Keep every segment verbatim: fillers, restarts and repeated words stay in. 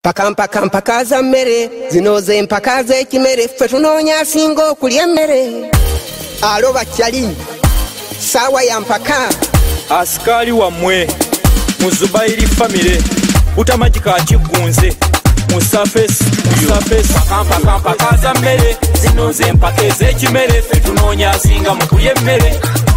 Pakampaka mpaka za mmere zinoze mpaka z'ekimere ffe tunoonya asinga okulya emmere. Alo bakyali sawa ya mpaka asikali wammwe mu Zubairi family butamagika akigunze musafesi musafesi pakampaka mpaka za mmere zinoze mpaka z'ekimere ffe tunoonya asinga mu kulya emmere.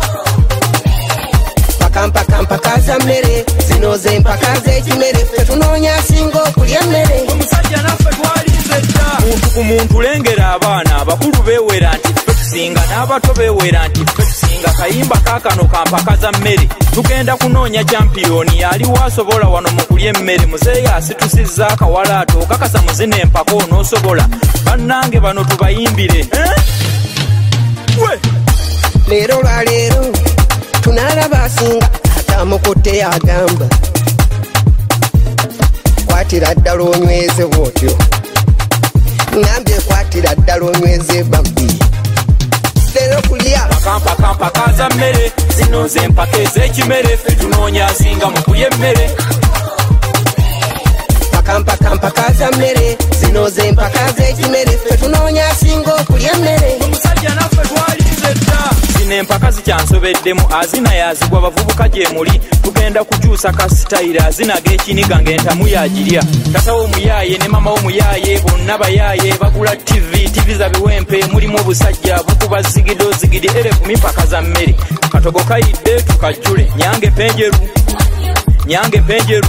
Pakampaka mpaka za mmere zinoze mpaka z'ekimere ffe tunoonya asinga okulya emmere. Omusajja naffe twalinze dda muntu ku muntu lengera abaana abakulu beewera nti ffe tusinga n'abato beewera nti ffe tusinga. Kayimba kaakano ka mpaka za mmere tugenda kunoonya champiyoni aliwo asobola wano mu kulya emmere. Muzeeyi asitusizza akawalaato okakasa muzina empaka onoosobola bannange bano tubayimbire eh? We leero lwa leero tunalaba asinga atamukutte agamba kwatira ddala onyweze bwotyo ngambye kwatira ddala onyweze babbi. Leero kulya pakampaka mpaka za mmere zinoze empaka ez'ekimere ffe tunoonya asinga mu kulya emmere. Pakampaka mpaka za mmere zinoze empaka z'ekimere ffe tunoonya asinga okulya emmere. Omusajja naffe twalinze dda zino empaka zikyansobeddemu azina yazigwa bavubuka gye muli tugenda kukyusa kasitayira azina g'ekiniga ng'entamu yagirya. Tata w'omuyaaye ne mama w'omuyaaye bonna bayaaye bagula tv tv za biwempe mulimu obusajja bukuba zigido zigidi erekumi mpaka za mmere. Katogo kayidde tukajjule nyange penjeru nyange penjeru.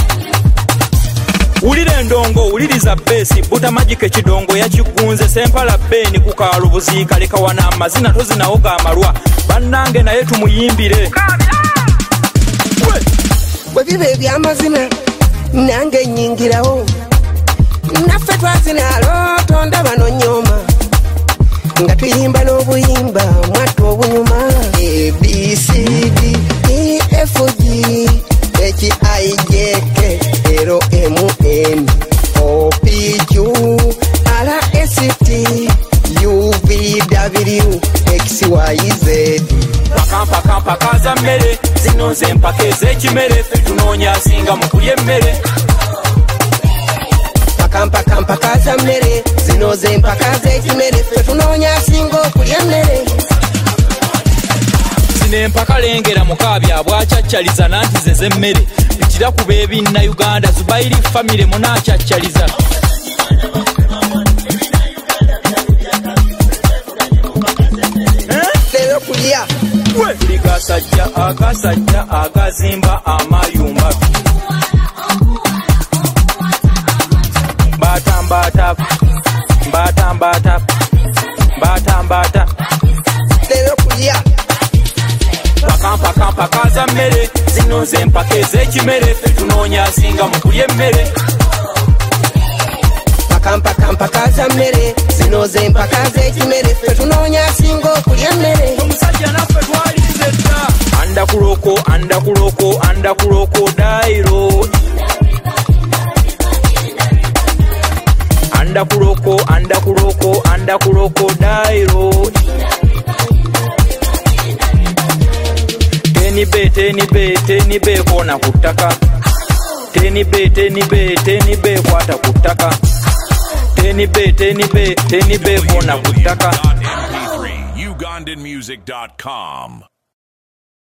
Wulira endongo wuliriza besi butamagika ekidongo yakigunze sempala beni ku kaalo buziika leka wana amazina tozinawo ga malwa bannange naye tumuyimbire. Bwe biba ebyamazina nange nnyingirawo naffe twazina alootonda bano nnyoma nga tuyimba n'obuyimba mwattu obunyuma A B C D E F G H I J K L M N O P Q R S T U V W X Y Z. Pakampaka mpaka za mmere zinoze empaka ez'ekimere ffe tunoonya asinga mu kulya emmere. Pakampaka mpaka za mmere zinoze empaka z'ekimere ffe tunoonya asinga okulya emmere. Zino empaka lengera mukaabya bwacacaliza nanti ze z'emmere bitira ku beebinna Uganda Zubairi family munaacacaliza. Leero kulya buli gasajja agasajja agazimba amayumba batambata batambata batambata. leero kulya pakampaka mpaka za mmere zinoze empaka ez'ekimere ffe tunoonya asinga mu kulya emmere. Pakampaka mpaka za mmere zinoze empaka z'ekimere ffe tunoonya asinga okulya emmere. Omusajja naffe twalinze dda andakuloko andakuloko andakuloko dairo andakuloko andakuloko andakuloko dairo. Tenibe tenibe tenibe kona ku ttaka tenibe tenibe tenibe kwata ku ttaka tenibe tenibe tenibe kona ku ttaka. Ugandan music dot com